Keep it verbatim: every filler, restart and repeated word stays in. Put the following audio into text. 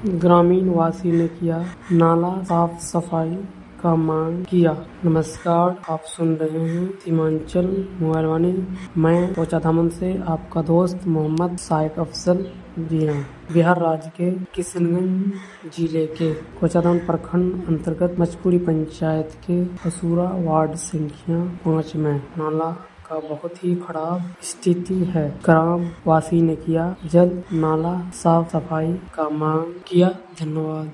ग्रामीण वासी ने किया नाला साफ सफाई का मांग किया। नमस्कार, आप सुन रहे हैं सीमांचल मोबाइल वाणी। मैं कोचाधामन से आपका दोस्त मोहम्मद साइद अफजल। जी हाँ, बिहार राज्य के किशनगंज जिले के कोचाधाम प्रखंड अंतर्गत मचपुरी पंचायत के असुरा वार्ड संख्या पाँच में नाला का बहुत ही खराब स्थिति है। ग्राम वासी ने किया जल्द नाला साफ सफाई का मांग किया। धन्यवाद।